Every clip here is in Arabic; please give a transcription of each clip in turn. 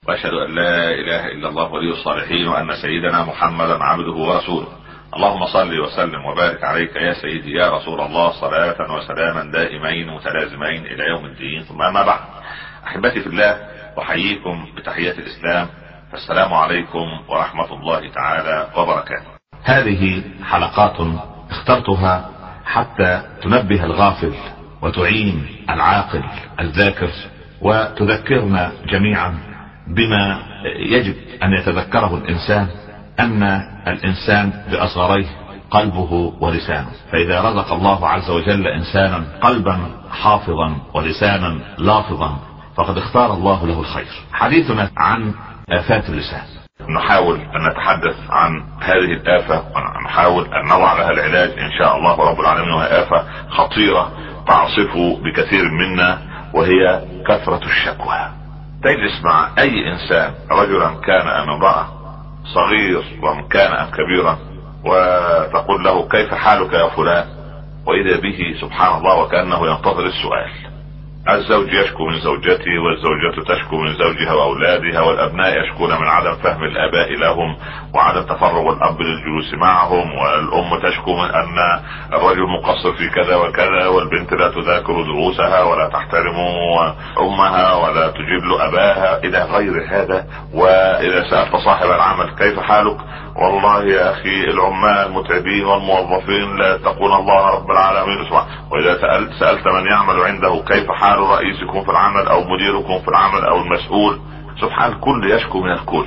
واشهد ان لا اله الا الله ولي الصالحين وان سيدنا محمدا عبده ورسوله. اللهم صل وسلم وبارك عليك يا سيدي يا رسول الله، صلاة وسلاما دائمين متلازمين الى يوم الدين. ثم اما بعد، احبتي في الله، احييكم بتحية الاسلام، فالسلام عليكم ورحمة الله تعالى وبركاته. هذه حلقات اخترتها حتى تنبه الغافل وتعين العاقل الذاكر، وتذكرنا جميعا بما يجب ان يتذكره الانسان، ان الانسان باصغريه قلبه ولسانه، فاذا رزق الله عز وجل انسانا قلبا حافظا ولسانا لافظا فقد اختار الله له الخير. حديثنا عن آفات اللسان. نحاول ان نتحدث عن هذه الآفة ونحاول ان نضع لها العلاج ان شاء الله رب العالمين، وهي آفة خطيرة تعصف بكثير منا، وهي كثرة الشكوى. تجلس مع اي انسان، رجلا كان ام امرأة، صغير وان كان ام كبيرا، وتقول له كيف حالك يا فلان، واذا به سبحان الله وكأنه ينتظر السؤال. الزوج يشكو من زوجته، والزوجة تشكو من زوجها واولادها، والابناء يشكون من عدم فهم الاباء لهم وعدم تفرغ الاب للجلوس معهم، والام تشكو من ان الرجل مقصر في كذا وكذا، والبنت لا تذاكر دروسها ولا تحترم امها ولا تجيب اباها الى غير هذا. واذا سألت صاحب العمل كيف حالك، والله يا اخي العمال متعبين والموظفين لا يتقون الله رب العالمين سبحانه. واذا سألت من يعمل عنده كيف حال رئيسكم في العمل او مديركم في العمل او المسؤول، سبحان الكل يشكو من الكل.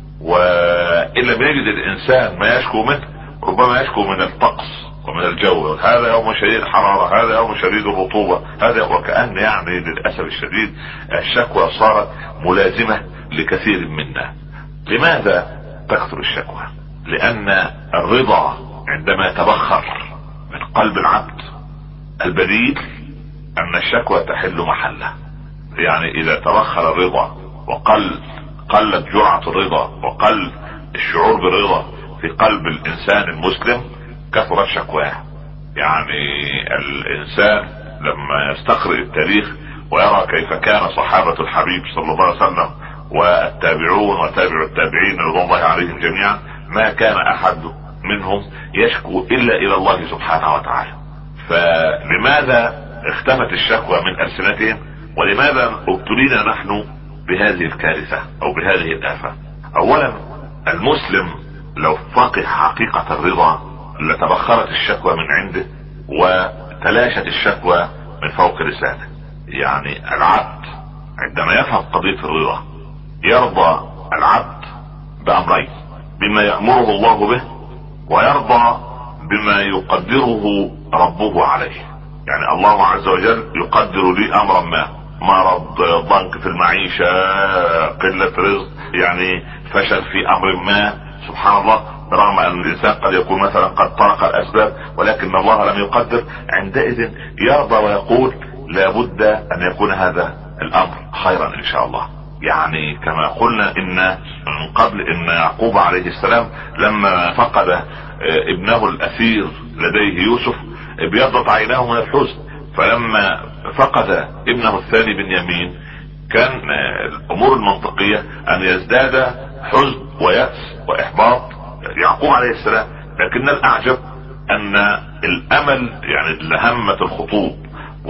وإن لم يجد الانسان ما يشكو منه، ربما يشكو من الطقس ومن الجو. هذا يوم شديد الحرارة، هذا يوم شديد الرطوبة، هذا وكأن يعني للأسف الشديد الشكوى صارت ملازمة لكثير منا. لماذا تكثر الشكوى؟ لأن الرضا عندما يتبخر من قلب العبد، البديل أن الشكوى تحل محله. يعني إذا تبخر الرضا قلت جرعة الرضا وقل الشعور بالرضا في قلب الإنسان المسلم، كثرت شكواه. يعني الإنسان لما يستقرئ التاريخ ويرى كيف كان صحابة الحبيب صلى الله عليه وسلم والتابعون وتابع التابعين رضوان الله عليهم جميعا، ما كان احد منهم يشكو الا الى الله سبحانه وتعالى. فلماذا اختفت الشكوى من ألسنتهم؟ ولماذا ابتلينا نحن بهذه الكارثة او بهذه الآفة؟ اولا، المسلم لو فقه حقيقة الرضا لتبخرت الشكوى من عنده وتلاشت الشكوى من فوق لسانه. يعني العبد عندما يفهم قضية الرضا يرضى العبد بأمرين: بما يأمره الله به، ويرضى بما يقدره ربه عليه. يعني الله عز وجل يقدر لي امرا ما، مرض، ضنك في المعيشة، قلة رزق، يعني فشل في امر ما، سبحان الله، برغم ان الانسان قد يكون مثلا قد طرق الاسباب ولكن الله لم يقدر، عندئذ يرضى ويقول لابد ان يكون هذا الامر خيرا ان شاء الله. يعني كما قلنا ان من قبل ان يعقوب عليه السلام لما فقد ابنه الاثير لديه يوسف ابيضت عيناه من الحزن، فلما فقد ابنه الثاني بنيامين كان الامور المنطقية ان يزداد حزن ويأس واحباط يعقوب عليه السلام. لكن الاعجب ان الامل، يعني لهمة الخطوب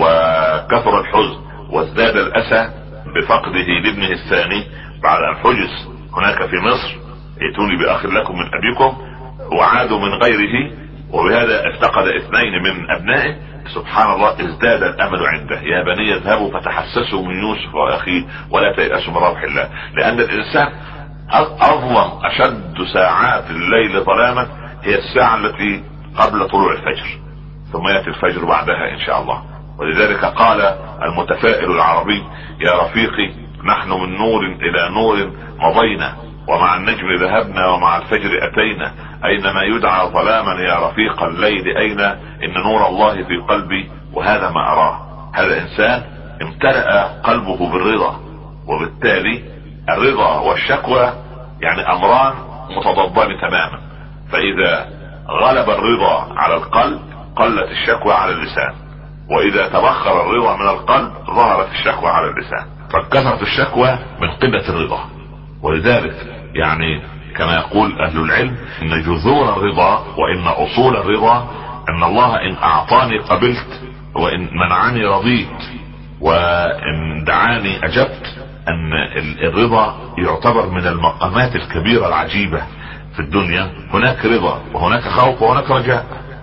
وكثر الحزن وازداد الاسى بفقده لابنه الثاني بعد ان حجز هناك في مصر: ائتوني باخ لكم من ابيكم، وعادوا من غيره، وبهذا افتقد اثنين من ابنائه. سبحان الله، ازداد الامل عنده: يا بني اذهبوا فتحسسوا من يوسف واخيه ولا تيأسوا من روح الله. لان الانسان اظلم اشد ساعات الليل ظلاما هي الساعة التي قبل طلوع الفجر، ثم يأتي الفجر بعدها ان شاء الله. ولذلك قال المتفائل العربي: يا رفيقي نحن من نور الى نور مضينا، ومع النجم ذهبنا ومع الفجر اتينا، اينما يدعى ظلاما يا رفيق الليل اين، ان نور الله في قلبي وهذا ما اراه. هذا انسان امتلأ قلبه بالرضا، وبالتالي الرضا والشكوى يعني امران متضادان تماما. فاذا غلب الرضا على القلب قلت الشكوى على اللسان، واذا تبخر الرضا من القلب ظهرت الشكوى على اللسان. فكثرت الشكوى من قلة الرضا. ولذلك يعني كما يقول اهل العلم ان جذور الرضا وان اصول الرضا ان الله ان اعطاني قبلت وان منعني رضيت وان دعاني اجبت. ان الرضا يعتبر من المقامات الكبيرة العجيبة في الدنيا. هناك رضا وهناك خوف وهناك رجاء.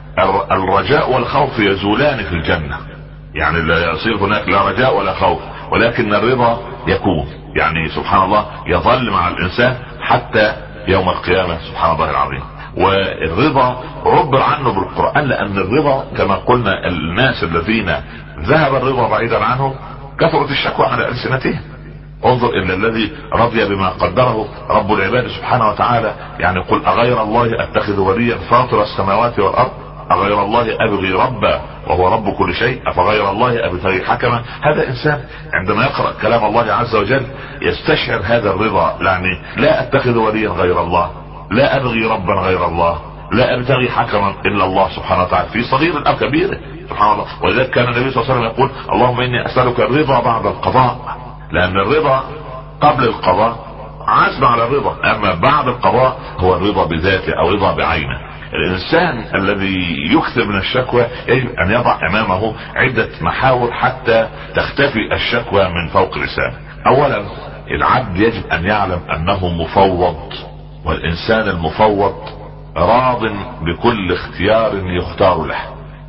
الرجاء والخوف يزولان في الجنة، يعني لا يصير هناك لا رجاء ولا خوف، ولكن الرضا يكون يعني سبحان الله يظل مع الانسان حتى يوم القيامة سبحان الله العظيم. والرضا عبر عنه بالقرآن، لان الرضا كما قلنا الناس الذين ذهب الرضا بعيدا عنه كثرت الشكوى على ألسنتهم. انظر الى الذي رضي بما قدره رب العباد سبحانه وتعالى، يعني قل اغير الله اتخذ وليا فاطر السماوات والارض اغير الله ابغي ربا وهو رب كل شيء افغير الله ابتغي حكما. هذا انسان عندما يقرأ كلام الله عز وجل يستشعر هذا الرضا، يعني لا اتخذ وليا غير الله، لا ابغي ربا غير الله، لا ابتغي حكما الا الله سبحانه وتعالى في صغير او كبير سبحان الله. ولذلك كان النبي صلى الله عليه وسلم يقول اللهم اني اسألك الرضا بعد القضاء، لان الرضا قبل القضاء عزم على الرضا، اما بعد القضاء هو الرضا بذاته او رضا بعينه. الانسان الذي يكثر من الشكوى يجب ان يضع امامه عدة محاور حتى تختفي الشكوى من فوق لسانه. اولا العبد يجب ان يعلم انه مفوض، والانسان المفوض راض بكل اختيار يختار له.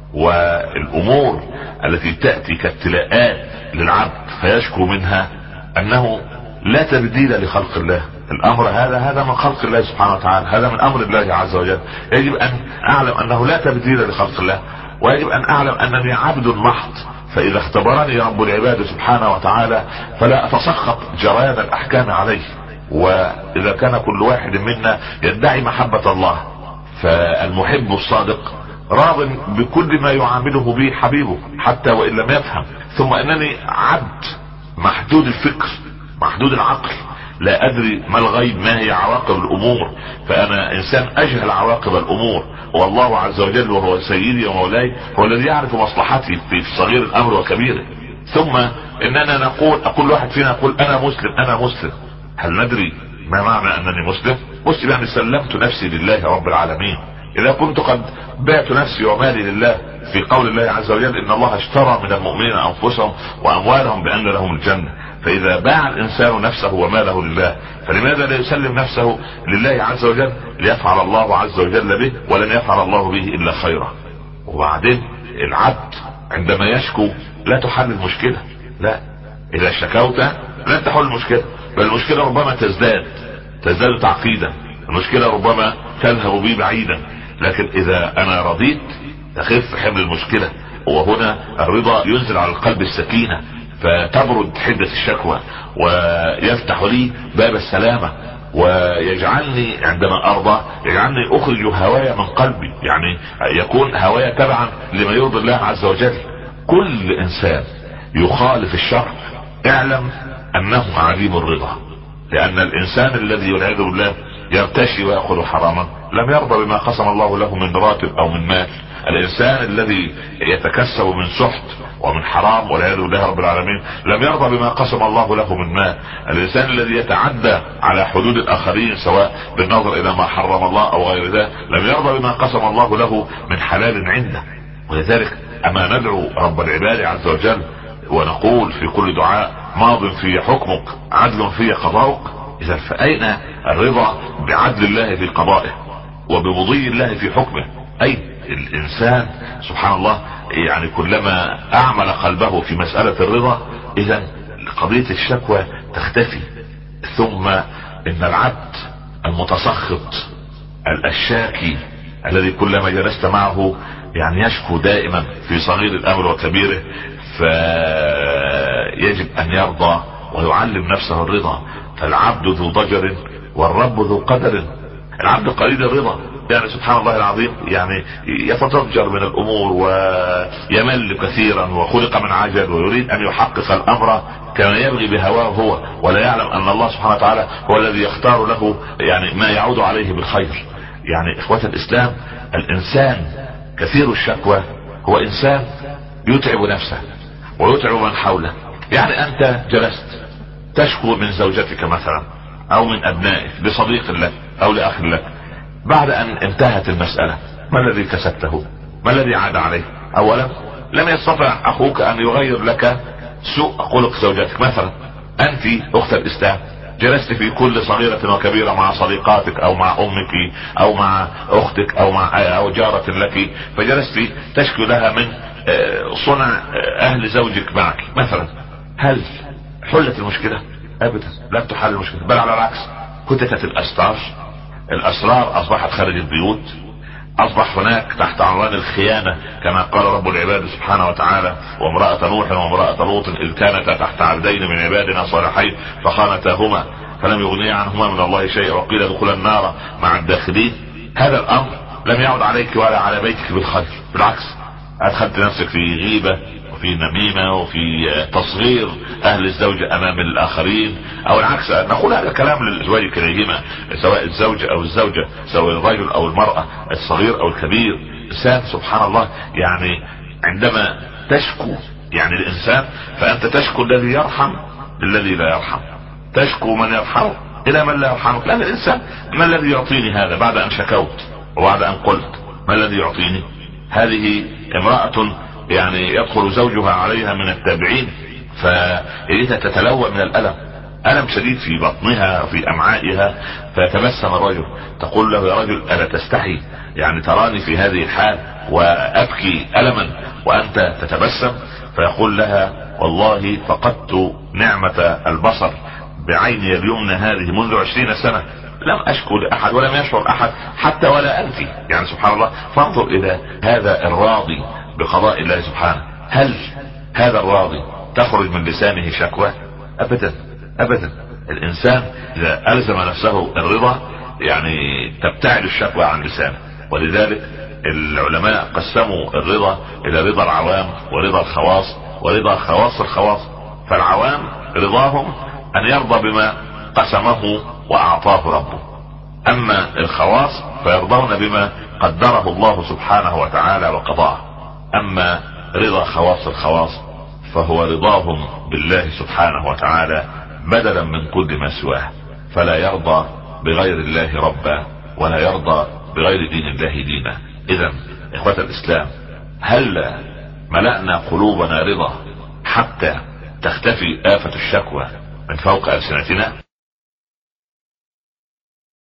والامور التي تأتي كابتلاءات للعبد فيشكو منها انه لا تبديل لخلق الله. الامر هذا من خلق الله سبحانه وتعالى، هذا من امر الله عز وجل. يجب ان اعلم انه لا تبديل لخلق الله، ويجب ان اعلم انني عبد محض، فاذا اختبرني رب العباد سبحانه وتعالى فلا اتسخط جريان الاحكام عليه. واذا كان كل واحد منا يدعي محبة الله فالمحب الصادق راض بكل ما يعامله به حبيبه حتى وان لم يفهم. ثم انني عبد محدود الفكر محدود العقل، لا ادري ما الغيب، ما هي عواقب الامور، فانا انسان اجهل عواقب الامور. والله عز وجل وهو سيدي ومولاي هو الذي يعرف مصلحتي في صغير الامر وكبيره. ثم اننا نقول كل واحد فينا يقول انا مسلم انا مسلم، هل ندري ما معنى انني مسلم؟ مسلم يعني سلمت نفسي لله رب العالمين. اذا كنت قد بعت نفسي ومالي لله في قول الله عز وجل ان الله اشترى من المؤمنين انفسهم واموالهم بان لهم الجنة، فاذا باع الانسان نفسه وماله لله فلماذا لا يسلم نفسه لله عز وجل ليفعل الله عز وجل به، ولن يفعل الله به الا خيرا. وبعدين العبد عندما يشكو لا تحل المشكلة، لا، اذا شكوت لن تحل المشكلة، بل المشكلة ربما تزداد تعقيدا، المشكلة ربما تذهب بي بعيدا. لكن اذا انا رضيت تخف حمل المشكلة، وهنا الرضا ينزل على القلب السكينة فتبرد حدة الشكوى ويفتح لي باب السلامة، ويجعلني عندما ارضى يجعلني اخرج هوايا من قلبي، يعني يكون هوايا تبعا لما يرضي الله عز وجل. كل انسان يخالف الشرع اعلم انه عديم الرضا، لان الانسان الذي والعياذ بالله يرتشي ويأخذ حراما لم يرضى بما قسم الله له من راتب او من مال. الانسان الذي يتكسب من سحت ومن حرام والعياذ بالله رب العالمين لم يرضى بما قسم الله له من مال. الانسان الذي يتعدى على حدود الاخرين سواء بالنظر الى ما حرم الله او غير ذلك لم يرضى بما قسم الله له من حلال عنده. ولذلك اما ندعو رب العباد عز وجل ونقول في كل دعاء ماض في حكمك عدل في قضاؤك، اذا فاين الرضا بعدل الله في قضائه وبمضي الله في حكمه؟ اي الانسان سبحان الله يعني كلما اعمل قلبه في مسألة الرضا اذا قضية الشكوى تختفي. ثم ان العبد المتسخط الشاكي الذي كلما جلست معه يعني يشكو دائما في صغير الامر وكبيره، فيجب ان يرضى ويعلم نفسه الرضا. فالعبد ذو ضجر والرب ذو قدر. العبد قليل الرضا يعني سبحان الله العظيم يعني يتضجر من الامور ويمل كثيرا وخلق من عجل ويريد ان يحقق الامر كما يبغي بهواه هو، ولا يعلم ان الله سبحانه وتعالى هو الذي يختار له يعني ما يعود عليه بالخير. يعني اخوة الاسلام الانسان كثير الشكوى هو انسان يتعب نفسه ويتعب من حوله. يعني انت جلست تشكو من زوجتك مثلا او من ابنائك لصديق لك او لاخ لك، بعد ان انتهت المسألة ما الذي كسبته؟ ما الذي عاد عليه؟ اولا لم يستطع اخوك ان يغير لك سوء خلق زوجتك. مثلا انت اخت الاسلام جلست في كل صغيرة وكبيرة مع صديقاتك او مع امك او مع اختك او جارة لك، فجلست تشكو لها من صنع اهل زوجك معك مثلا. هل حلت المشكلة؟ ابدا، لم تحل المشكلة، بل على العكس كتتت الاسرار اصبحت خارج البيوت، اصبح هناك تحت عنوان الخيانة كما قال رب العباد سبحانه وتعالى: وامرأة نوح وامرأة لوط اذ كانتا تحت عبدين من عبادنا صالحين فخانتاهما فلم يغنيا عنهما من الله شيئا وقيل ادخلا النار مع الداخلين. هذا الامر لم يعد عليك ولا على بيتك بالخير، بالعكس ادخلت نفسك في غيبة وفي نميمة وفي تصغير اهل الزوجة امام الاخرين، او العكس. نقول هذا الكلام للازواج كليهما، سواء الزوج او الزوجة، سواء الرجل او المرأة، الصغير او الكبير. انسان سبحان الله يعني عندما تشكو يعني الانسان، فانت تشكو الذي يرحم للذي لا يرحم، تشكو من يرحم الى من لا يرحمك. لان الانسان ما الذي يعطيني هذا بعد ان شكوت وبعد ان قلت؟ ما الذي يعطيني؟ هذه امرأة يعني يدخل زوجها عليها من التابعين فإذا تتلوى من الألم، ألم شديد في بطنها في أمعائها، فيتبسم الرجل تقول له: يا رجل ألا تستحي يعني تراني في هذه الحال وأبكي ألما وأنت تتبسم؟ فيقول لها: والله فقدت نعمة البصر بعيني اليمنى هذه منذ 20 سنة، لم اشكو لاحد ولم يشعر احد حتى ولا انت. يعني سبحان الله. فانظر الى هذا الراضي بقضاء الله سبحانه، هل هذا الراضي تخرج من لسانه شكوى؟ ابدا ابدا. الانسان اذا الزم نفسه الرضا يعني تبتعد الشكوى عن لسانه. ولذلك العلماء قسموا الرضا الى رضا العوام ورضا الخواص ورضا خواص الخواص. فالعوام رضاهم ان يرضى بما قسمه واعطاه ربه، اما الخواص فيرضون بما قدره الله سبحانه وتعالى وقضاه. اما رضا خواص الخواص فهو رضاهم بالله سبحانه وتعالى بدلا من كل ما سواه، فلا يرضى بغير الله ربا ولا يرضى بغير دين الله دينا. اذا اخوة الاسلام، هل ملأنا قلوبنا رضا حتى تختفي آفة الشكوى من فوق ألسنتنا؟